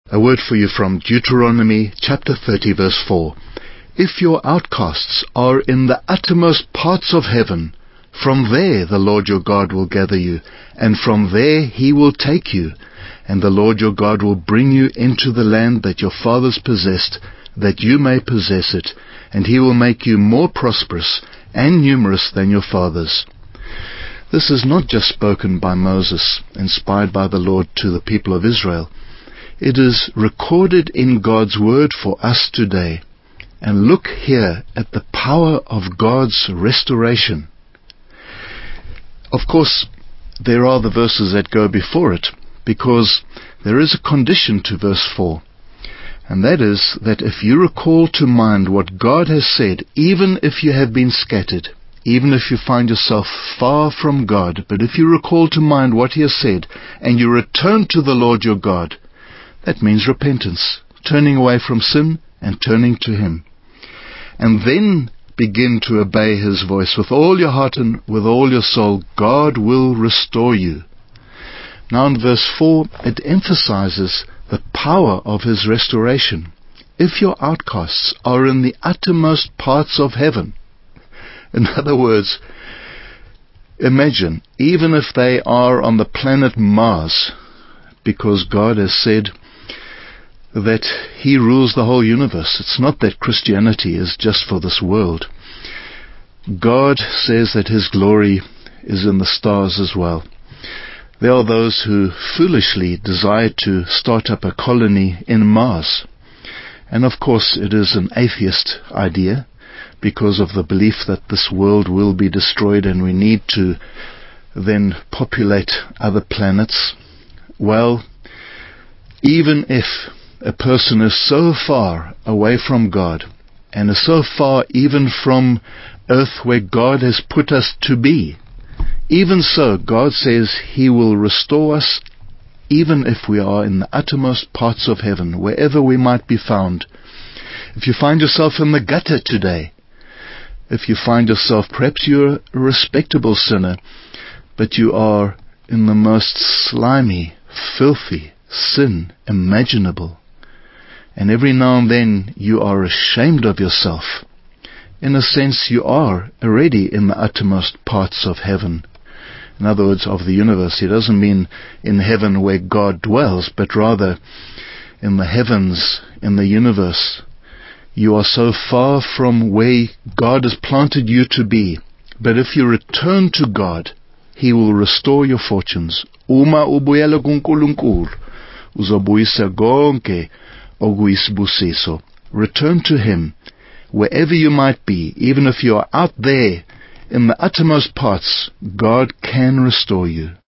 A word for you from Deuteronomy chapter 30 verse 4. If your outcasts are in the uttermost parts of heaven, from there the Lord your God will gather you, and from there he will take you, and the Lord your God will bring you into the land that your fathers possessed, that you may possess it, and he will make you more prosperous and numerous than your fathers. This is not just spoken by Moses, inspired by the Lord to the people of Israel. It is recorded in God's word for us today. And look here at the power of God's restoration. Of course, there are the verses that go before it, because there is a condition to verse 4. And that is that if you recall to mind what God has said, even if you have been scattered, even if you find yourself far from God, but if you recall to mind what he has said, and you return to the Lord your God, that means repentance, turning away from sin and turning to him. And then begin to obey his voice with all your heart and with all your soul, God will restore you. Now in verse 4, it emphasizes the power of his restoration. If your outcasts are in the uttermost parts of heaven, in other words, imagine, even if they are on the planet Mars, because God has said that he rules the whole universe. It's not that Christianity is just for this world. God says that his glory is in the stars as well. There are those who foolishly desire to start up a colony in Mars. And of course it is an atheist idea, because of the belief that this world will be destroyed and we need to then populate other planets. Well, even if a person is so far away from God, and is so far even from earth where God has put us to be, even so, God says he will restore us, even if we are in the uttermost parts of heaven, wherever we might be found. If you find yourself in the gutter today, if you find yourself, perhaps you're a respectable sinner, but you are in the most slimy, filthy sin imaginable, and every now and then you are ashamed of yourself. In a sense, you are already in the uttermost parts of heaven. In other words, of the universe. He doesn't mean in heaven where God dwells, but rather in the heavens, in the universe. You are so far from where God has planted you to be. But if you return to God, he will restore your fortunes. Uma ubuyela kuNkulunkulu, uzobuyisa konke okuyisibusiso. Return to him, wherever you might be, even if you are out there in the uttermost parts, God can restore you.